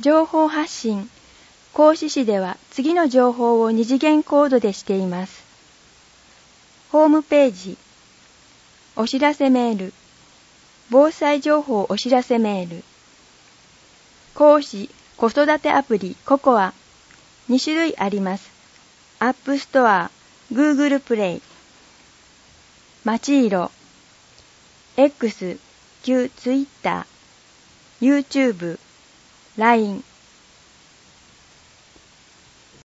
情報発信。講師誌では次の情報を2次元コードでしています。ホームページ、お知らせメール、防災情報お知らせメール、講師子育てアプリココア、2種類あります。アップストア、Google プレイ、まちいろ、X、旧 Twitter、YouTube、LINE、